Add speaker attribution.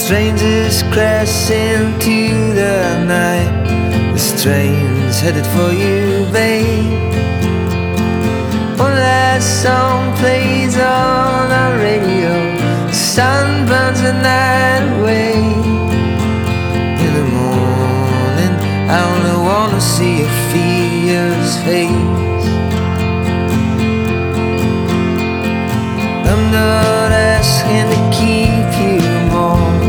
Speaker 1: Strangers crash into the night. This train's headed for you, babe. One last song plays on our radio. The sun burns the night away. In the morning I only wanna see Ophelia's face. I'm not